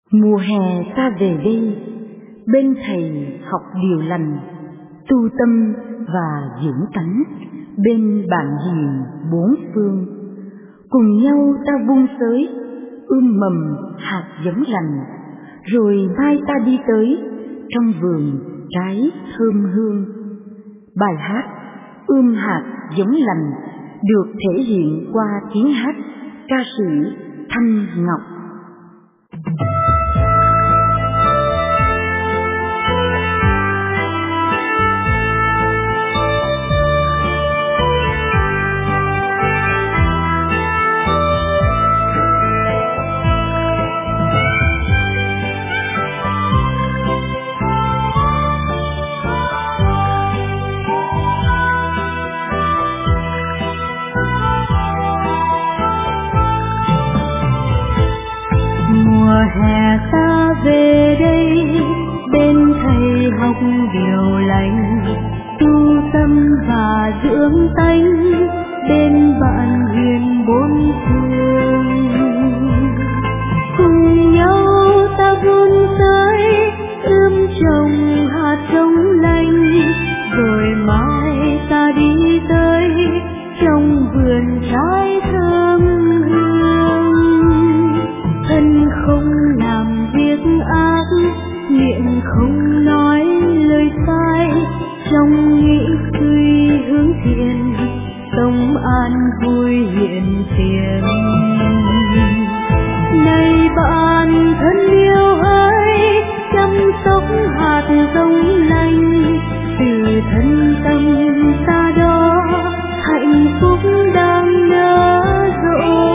Mùa hè ta về đây, bên thầy học điều lành, tu tâm và dưỡng tánh, bên bạn hiền bốn phương. Cùng nhau ta vun xới, mầm hạt giống lành, rồi mai ta đi tới trong vườn trái thơm hương. Bài hát hạt giống lành được thể hiện qua tiếng hát ca sĩ Thanh Ngọc. Mùa hè ta về đây, bên thầy học điều lành, tu tâm và dưỡng tánh, bên bạn hiền bốn phương. Cùng nhau ta vun tới, trồng hạt giống lành, rồi mai ta đi tới trong vườn trái thơm hương. Thân không làm việc ác, miệng không nói lời sai, trong nghĩ suy hướng thiện, sống an vui hiện tiền. Này bạn thân yêu hỡi, chăm sóc hạt giống lành, từ thân tâm ta đó hạnh phúc đang nở rộ.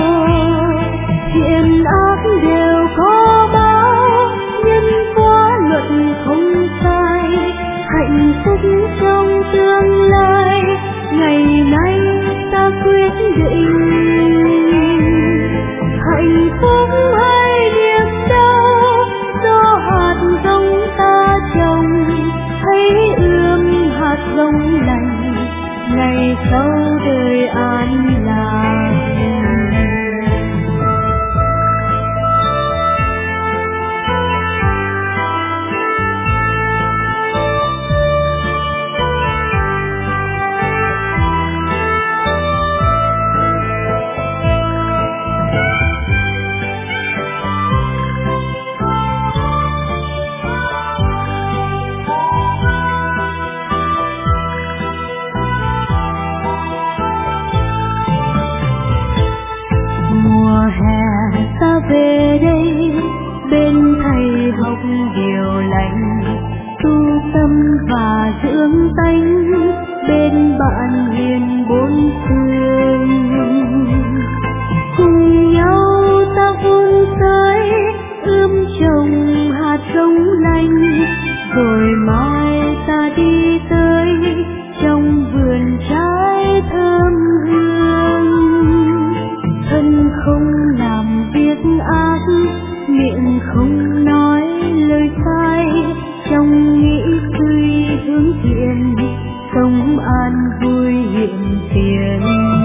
Thiện ác đều có báo, nhân quả luật không sai, hạnh phúc trong tương lai, ngày nay ta quyết định. Hạnh phúc hay niềm đau, do hạt giống ta trồng, hãy ươm hạt giống lành, ngày sau đời an lạc. Về đây bên thầy học điều lành, tu tâm và dưỡng tánh, bên bạn hiền bốn phương. Cùng nhau ta vun tới, trồng hạt giống lành, rồi mai ta đi tới trong vườn trái thơm hương. Thân không làm việc ác, miệng không nói lời sai, trong nghĩ suy hướng thiện, sống an vui hiện tiền.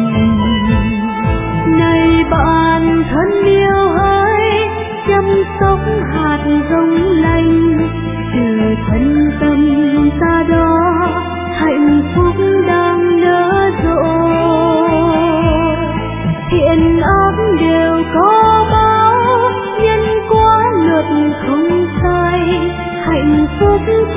Này bạn thân yêu hỡi, chăm sóc hạt giống lành, từ thân tâm ta đó hạnh phúc đang nở rộ. Thiện ác đều có báo, nhân quả luật không sai, hạnh phúc